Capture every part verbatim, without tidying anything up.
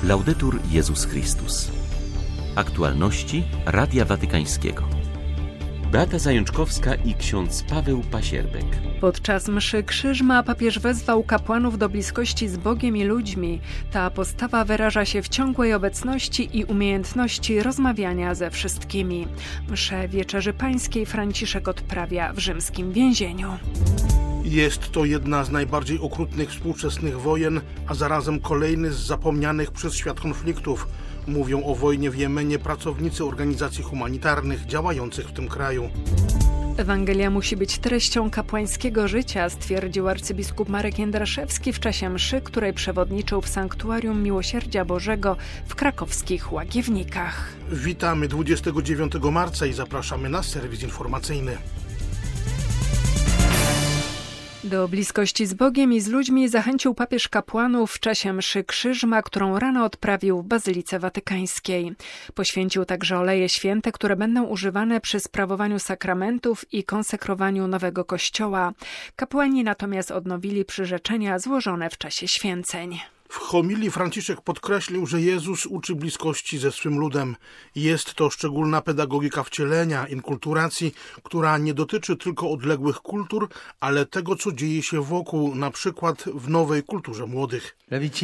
Laudetur Jezus Chrystus. Aktualności Radia Watykańskiego. Beata Zajączkowska i ksiądz Paweł Pasierbek. Podczas mszy Krzyżma papież wezwał kapłanów do bliskości z Bogiem i ludźmi. Ta postawa wyraża się w ciągłej obecności i umiejętności rozmawiania ze wszystkimi. Mszę Wieczerzy Pańskiej Franciszek odprawia w rzymskim więzieniu. Jest to jedna z najbardziej okrutnych współczesnych wojen, a zarazem kolejny z zapomnianych przez świat konfliktów. Mówią o wojnie w Jemenie pracownicy organizacji humanitarnych działających w tym kraju. Ewangelia musi być treścią kapłańskiego życia, stwierdził arcybiskup Marek Jędraszewski w czasie mszy, której przewodniczył w Sanktuarium Miłosierdzia Bożego w krakowskich Łagiewnikach. Witamy dwudziestego dziewiątego marca i zapraszamy na serwis informacyjny. Do bliskości z Bogiem i z ludźmi zachęcił papież kapłanów w czasie mszy Krzyżma, którą rano odprawił w Bazylice Watykańskiej. Poświęcił także oleje święte, które będą używane przy sprawowaniu sakramentów i konsekrowaniu nowego kościoła. Kapłani natomiast odnowili przyrzeczenia złożone w czasie święceń. W homilii Franciszek podkreślił, że Jezus uczy bliskości ze swym ludem. Jest to szczególna pedagogika wcielenia, inkulturacji, która nie dotyczy tylko odległych kultur, ale tego, co dzieje się wokół, na przykład w nowej kulturze młodych.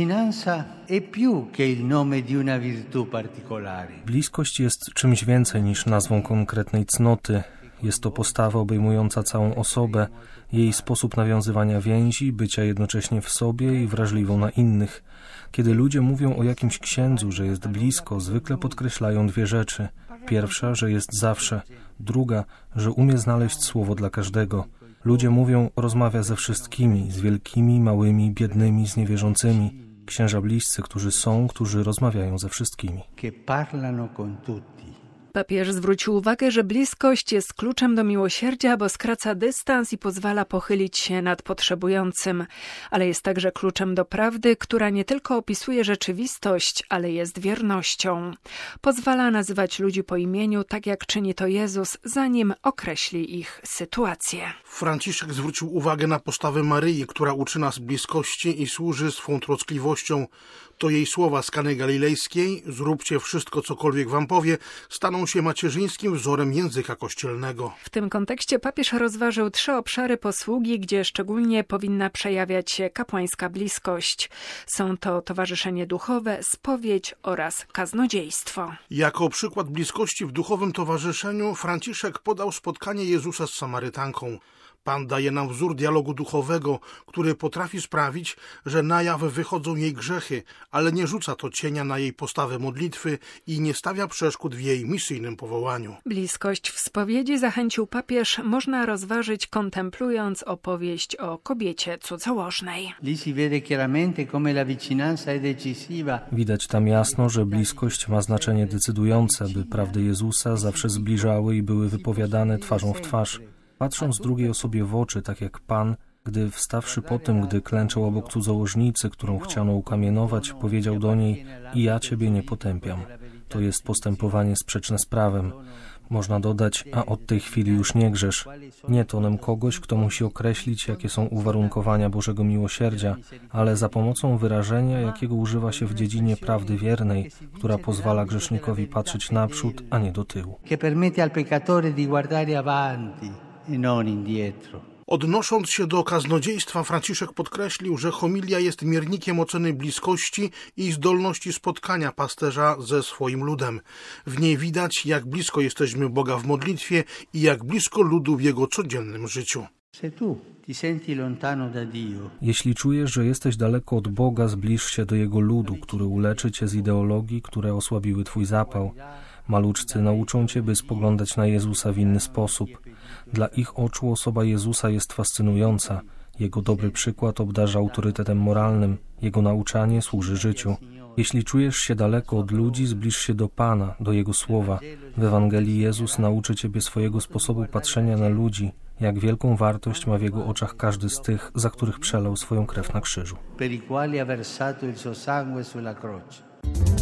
Bliskość jest czymś więcej niż nazwą konkretnej cnoty. Jest to postawa obejmująca całą osobę, jej sposób nawiązywania więzi, bycia jednocześnie w sobie i wrażliwą na innych. Kiedy ludzie mówią o jakimś księdzu, że jest blisko, zwykle podkreślają dwie rzeczy. Pierwsza, że jest zawsze. Druga, że umie znaleźć słowo dla każdego. Ludzie mówią, rozmawia ze wszystkimi, z wielkimi, małymi, biednymi, z niewierzącymi. Księża bliscy, którzy są, którzy rozmawiają ze wszystkimi. Papież zwrócił uwagę, że bliskość jest kluczem do miłosierdzia, bo skraca dystans i pozwala pochylić się nad potrzebującym, ale jest także kluczem do prawdy, która nie tylko opisuje rzeczywistość, ale jest wiernością. Pozwala nazywać ludzi po imieniu, tak jak czyni to Jezus, zanim określi ich sytuację. Franciszek zwrócił uwagę na postawę Maryi, która uczy nas bliskości i służy swą troskliwością. To jej słowa z Kany Galilejskiej, zróbcie wszystko, cokolwiek wam powie, staną się macierzyńskim wzorem języka kościelnego. W tym kontekście papież rozważył trzy obszary posługi, gdzie szczególnie powinna przejawiać się kapłańska bliskość. Są to towarzyszenie duchowe, spowiedź oraz kaznodziejstwo. Jako przykład bliskości w duchowym towarzyszeniu Franciszek podał spotkanie Jezusa z Samarytanką. Pan daje nam wzór dialogu duchowego, który potrafi sprawić, że na jaw wychodzą jej grzechy, ale nie rzuca to cienia na jej postawę modlitwy i nie stawia przeszkód w jej misyjnym powołaniu. Bliskość w spowiedzi, zachęcił papież, można rozważyć kontemplując opowieść o kobiecie cudzołożnej. Widać tam jasno, że bliskość ma znaczenie decydujące, by prawdy Jezusa zawsze zbliżały i były wypowiadane twarzą w twarz. Patrząc drugiej osobie w oczy, tak jak Pan, gdy wstawszy po tym, gdy klęczał obok cudzołożnicy, którą chciano ukamienować, powiedział do niej: i ja Ciebie nie potępiam. To jest postępowanie sprzeczne z prawem. Można dodać: a od tej chwili już nie grzesz. Nie tonem kogoś, kto musi określić, jakie są uwarunkowania Bożego miłosierdzia, ale za pomocą wyrażenia, jakiego używa się w dziedzinie prawdy wiernej, która pozwala grzesznikowi patrzeć naprzód, a nie do tyłu. Odnosząc się do kaznodziejstwa, Franciszek podkreślił, że homilia jest miernikiem oceny bliskości i zdolności spotkania pasterza ze swoim ludem. W niej widać, jak blisko jesteśmy Boga w modlitwie i jak blisko ludu w jego codziennym życiu. Jeśli czujesz, że jesteś daleko od Boga, zbliż się do Jego ludu, który uleczy cię z ideologii, które osłabiły twój zapał. Maluczcy nauczą cię, by spoglądać na Jezusa w inny sposób. Dla ich oczu osoba Jezusa jest fascynująca. Jego dobry przykład obdarza autorytetem moralnym. Jego nauczanie służy życiu. Jeśli czujesz się daleko od ludzi, zbliż się do Pana, do Jego słowa. W Ewangelii Jezus nauczy ciebie swojego sposobu patrzenia na ludzi, jak wielką wartość ma w Jego oczach każdy z tych, za których przelał swoją krew na krzyżu.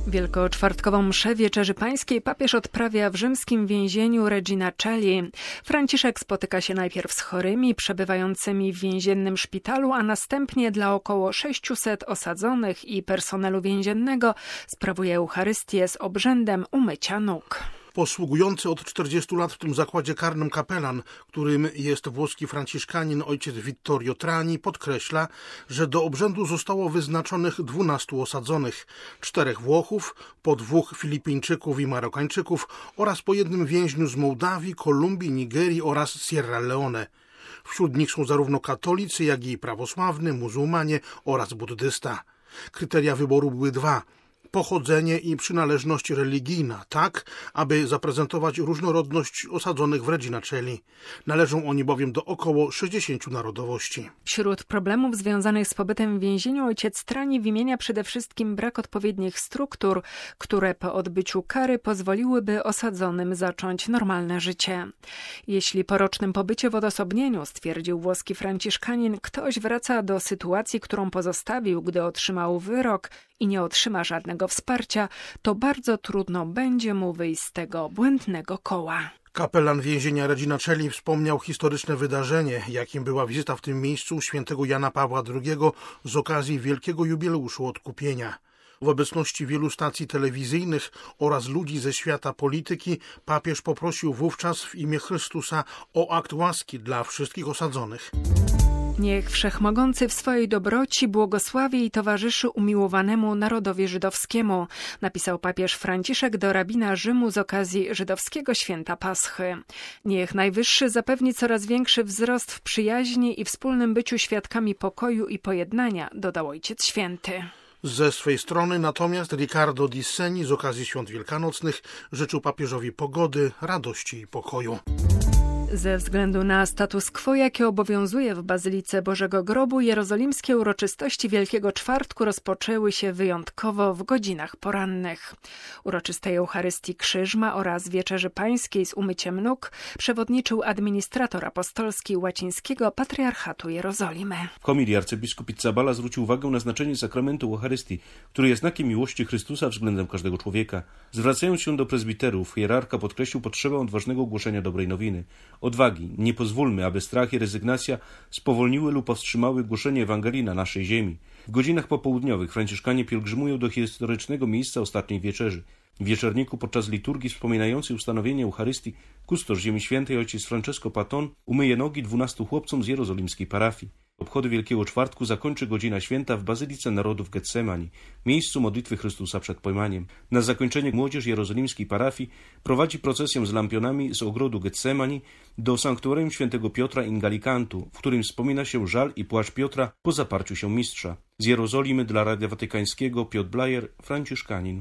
Wielkoczwartkową mszę Wieczerzy Pańskiej papież odprawia w rzymskim więzieniu Regina Coeli. Franciszek spotyka się najpierw z chorymi przebywającymi w więziennym szpitalu, a następnie dla około sześciuset osadzonych i personelu więziennego sprawuje Eucharystię z obrzędem umycia nóg. Posługujący od czterdziestu lat w tym zakładzie karnym kapelan, którym jest włoski franciszkanin ojciec Vittorio Trani, podkreśla, że do obrzędu zostało wyznaczonych dwunastu osadzonych, czterech Włochów, po dwóch Filipińczyków i Marokańczyków oraz po jednym więźniu z Mołdawii, Kolumbii, Nigerii oraz Sierra Leone. Wśród nich są zarówno katolicy, jak i prawosławny, muzułmanie oraz buddysta. Kryteria wyboru były dwa: pochodzenie i przynależność religijna, tak, aby zaprezentować różnorodność osadzonych w Regina Coeli. Należą oni bowiem do około sześćdziesięciu narodowości. Wśród problemów związanych z pobytem w więzieniu ojciec Trani wymienia przede wszystkim brak odpowiednich struktur, które po odbyciu kary pozwoliłyby osadzonym zacząć normalne życie. Jeśli po rocznym pobycie w odosobnieniu, stwierdził włoski franciszkanin, ktoś wraca do sytuacji, którą pozostawił, gdy otrzymał wyrok i nie otrzyma żadnego wsparcia, to bardzo trudno będzie mu wyjść z tego błędnego koła. Kapelan więzienia Regina Coeli wspomniał historyczne wydarzenie, jakim była wizyta w tym miejscu świętego Jana Pawła drugiego z okazji wielkiego jubileuszu odkupienia. W obecności wielu stacji telewizyjnych oraz ludzi ze świata polityki papież poprosił wówczas w imię Chrystusa o akt łaski dla wszystkich osadzonych. Niech Wszechmogący w swojej dobroci błogosławi i towarzyszy umiłowanemu narodowi żydowskiemu, napisał papież Franciszek do rabina Rzymu z okazji żydowskiego święta Paschy. Niech Najwyższy zapewni coraz większy wzrost w przyjaźni i wspólnym byciu świadkami pokoju i pojednania, dodał Ojciec Święty. Ze swej strony natomiast Riccardo Di Segni z okazji świąt wielkanocnych życzył papieżowi pogody, radości i pokoju. Ze względu na status quo, jaki obowiązuje w Bazylice Bożego Grobu, jerozolimskie uroczystości Wielkiego Czwartku rozpoczęły się wyjątkowo w godzinach porannych. Uroczystej Eucharystii Krzyżma oraz Wieczerzy Pańskiej z umyciem nóg przewodniczył administrator apostolski łacińskiego Patriarchatu Jerozolimy. W homilii arcybiskup Pizzaballa zwrócił uwagę na znaczenie sakramentu Eucharystii, który jest znakiem miłości Chrystusa względem każdego człowieka. Zwracając się do prezbiterów, hierarcha podkreślił potrzebę odważnego głoszenia dobrej nowiny. Odwagi. Nie pozwólmy, aby strach i rezygnacja spowolniły lub powstrzymały głoszenie Ewangelii na naszej ziemi. W godzinach popołudniowych franciszkanie pielgrzymują do historycznego miejsca Ostatniej Wieczerzy. W wieczorniku podczas liturgii wspominającej ustanowienie Eucharystii kustosz Ziemi Świętej ojciec Francesco Paton umyje nogi dwunastu chłopcom z jerozolimskiej parafii. Obchody Wielkiego Czwartku zakończy godzina święta w Bazylice Narodów Getsemani, miejscu modlitwy Chrystusa przed pojmaniem. Na zakończenie młodzież jerozolimskiej parafii prowadzi procesję z lampionami z ogrodu Getsemani do sanktuarium świętego Piotra in Gallicantu, w którym wspomina się żal i płacz Piotra po zaparciu się mistrza. Z Jerozolimy dla Radia Watykańskiego Piotr Blajer, franciszkanin.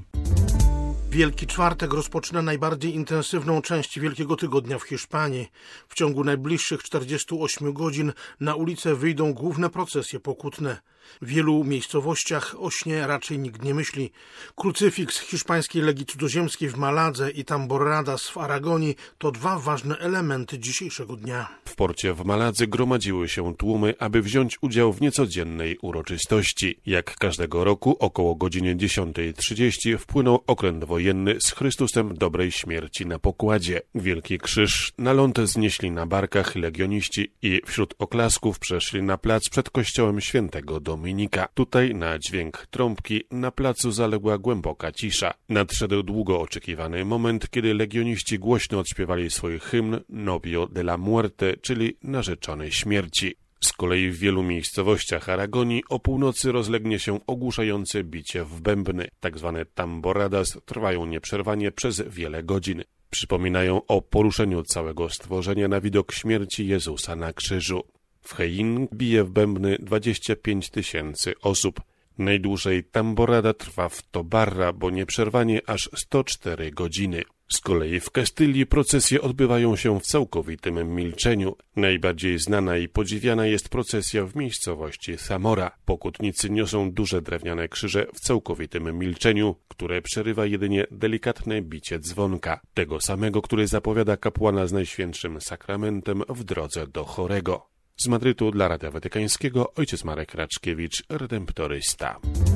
Wielki Czwartek rozpoczyna najbardziej intensywną część Wielkiego Tygodnia w Hiszpanii. W ciągu najbliższych czterdziestu ośmiu godzin na ulicę wyjdą główne procesje pokutne. W wielu miejscowościach o śnie raczej nikt nie myśli. Krucyfiks hiszpańskiej Legii Cudzoziemskiej w Maladze i Tamborradas w Aragonii to dwa ważne elementy dzisiejszego dnia. W porcie w Maladze gromadziły się tłumy, aby wziąć udział w niecodziennej uroczystości. Jak każdego roku około godziny dziesiątej trzydzieści wpłynął okręt wojenny z Chrystusem dobrej śmierci na pokładzie. Wielki krzyż na ląd znieśli na barkach legioniści i wśród oklasków przeszli na plac przed kościołem świętego Dominika. Tutaj na dźwięk trąbki na placu zaległa głęboka cisza. Nadszedł długo oczekiwany moment, kiedy legioniści głośno odśpiewali swój hymn Novio de la Muerte, czyli narzeczony śmierci. Z kolei w wielu miejscowościach Aragonii o północy rozlegnie się ogłuszające bicie w bębny. Tak zwane tamboradas trwają nieprzerwanie przez wiele godzin. Przypominają o poruszeniu całego stworzenia na widok śmierci Jezusa na krzyżu. W Hein bije w bębny dwadzieścia pięć tysięcy osób. Najdłużej tamborada trwa w Tobarra, bo nieprzerwanie aż sto cztery godziny. Z kolei w Kastylii procesje odbywają się w całkowitym milczeniu. Najbardziej znana i podziwiana jest procesja w miejscowości Zamora. Pokutnicy niosą duże drewniane krzyże w całkowitym milczeniu, które przerywa jedynie delikatne bicie dzwonka, tego samego, który zapowiada kapłana z Najświętszym Sakramentem w drodze do chorego. Z Madrytu dla Radia Watykańskiego ojciec Marek Raczkiewicz, redemptorysta.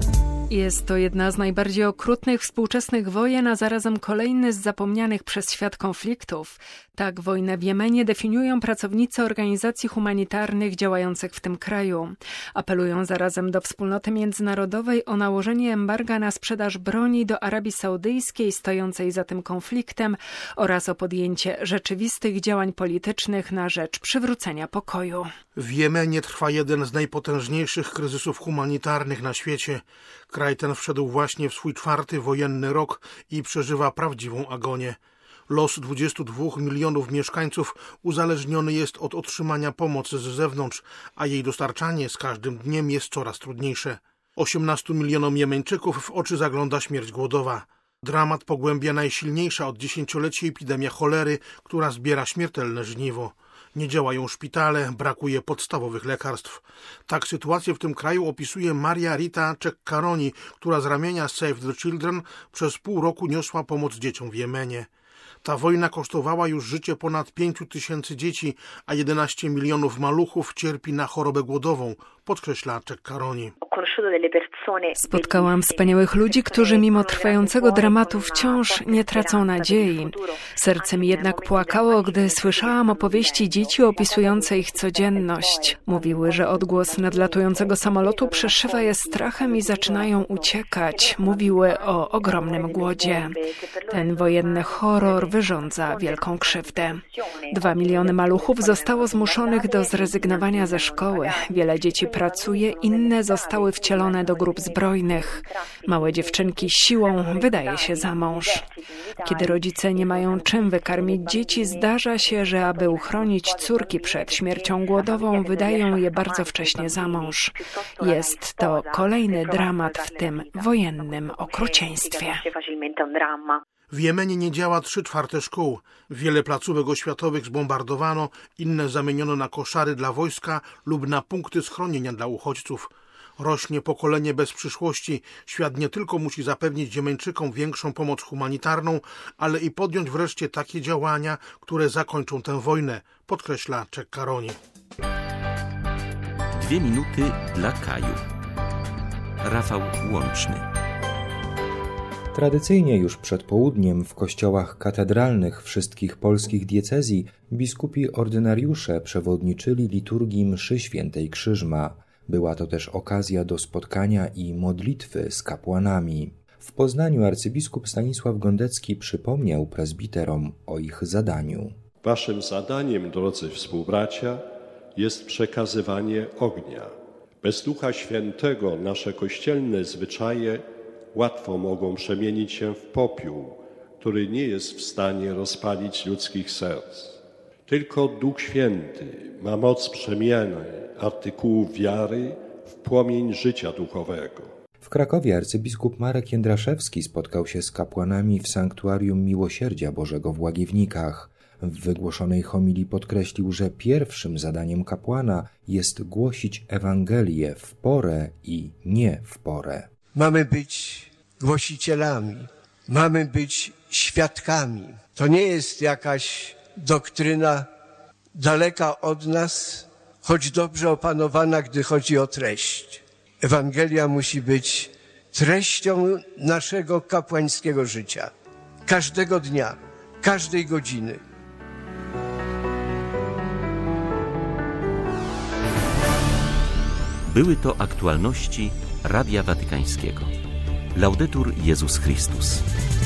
Jest to jedna z najbardziej okrutnych współczesnych wojen, a zarazem kolejny z zapomnianych przez świat konfliktów. Tak wojnę w Jemenie definiują pracownicy organizacji humanitarnych działających w tym kraju. Apelują zarazem do wspólnoty międzynarodowej o nałożenie embarga na sprzedaż broni do Arabii Saudyjskiej stojącej za tym konfliktem oraz o podjęcie rzeczywistych działań politycznych na rzecz przywrócenia pokoju. W Jemenie trwa jeden z najpotężniejszych kryzysów humanitarnych na świecie. Kraj ten wszedł właśnie w swój czwarty wojenny rok i przeżywa prawdziwą agonię. Los dwudziestu dwóch milionów mieszkańców uzależniony jest od otrzymania pomocy z zewnątrz, a jej dostarczanie z każdym dniem jest coraz trudniejsze. osiemnastu milionom Jemeńczyków w oczy zagląda śmierć głodowa. Dramat pogłębia najsilniejsza od dziesięcioleci epidemia cholery, która zbiera śmiertelne żniwo. Nie działają szpitale, brakuje podstawowych lekarstw. Tak sytuację w tym kraju opisuje Maria Rita Ceccaroni, która z ramienia Save the Children przez pół roku niosła pomoc dzieciom w Jemenie. Ta wojna kosztowała już życie ponad pięciu tysięcy dzieci, a jedenaście milionów maluchów cierpi na chorobę głodową, podkreśla Ceccaroni. Spotkałam wspaniałych ludzi, którzy mimo trwającego dramatu wciąż nie tracą nadziei. Serce mi jednak płakało, gdy słyszałam opowieści dzieci opisujące ich codzienność. Mówiły, że odgłos nadlatującego samolotu przeszywa je strachem i zaczynają uciekać. Mówiły o ogromnym głodzie. Ten wojenny horror wyrządza wielką krzywdę. Dwa miliony maluchów zostało zmuszonych do zrezygnowania ze szkoły. Wiele dzieci pracuje, inne zostały wcielone do grup zbrojnych. Małe dziewczynki siłą wydaje się za mąż. Kiedy rodzice nie mają czym wykarmić dzieci, zdarza się, że aby uchronić córki przed śmiercią głodową, wydają je bardzo wcześnie za mąż. Jest to kolejny dramat w tym wojennym okrucieństwie. W Jemenie nie działa trzy czwarte szkół. Wiele placówek oświatowych zbombardowano, inne zamieniono na koszary dla wojska lub na punkty schronienia dla uchodźców. Rośnie pokolenie bez przyszłości. Świat nie tylko musi zapewnić Jemeńczykom większą pomoc humanitarną, ale i podjąć wreszcie takie działania, które zakończą tę wojnę, podkreśla Ceccaroni. Dwie minuty dla Kaju. Rafał Łączny. Tradycyjnie już przed południem w kościołach katedralnych wszystkich polskich diecezji biskupi ordynariusze przewodniczyli liturgii mszy świętej Krzyżma. Była to też okazja do spotkania i modlitwy z kapłanami. W Poznaniu arcybiskup Stanisław Gondecki przypomniał prezbiterom o ich zadaniu. Waszym zadaniem, drodzy współbracia, jest przekazywanie ognia. Bez Ducha Świętego nasze kościelne zwyczaje łatwo mogą przemienić się w popiół, który nie jest w stanie rozpalić ludzkich serc. Tylko Duch Święty ma moc przemiany artykułów wiary w płomień życia duchowego. W Krakowie arcybiskup Marek Jędraszewski spotkał się z kapłanami w Sanktuarium Miłosierdzia Bożego w Łagiewnikach. W wygłoszonej homilii podkreślił, że pierwszym zadaniem kapłana jest głosić Ewangelię w porę i nie w porę. Mamy być głosicielami, mamy być świadkami. To nie jest jakaś doktryna daleka od nas, choć dobrze opanowana, gdy chodzi o treść. Ewangelia musi być treścią naszego kapłańskiego życia. Każdego dnia, każdej godziny. Były to aktualności Radia Watykańskiego. Laudetur Jezus Chrystus.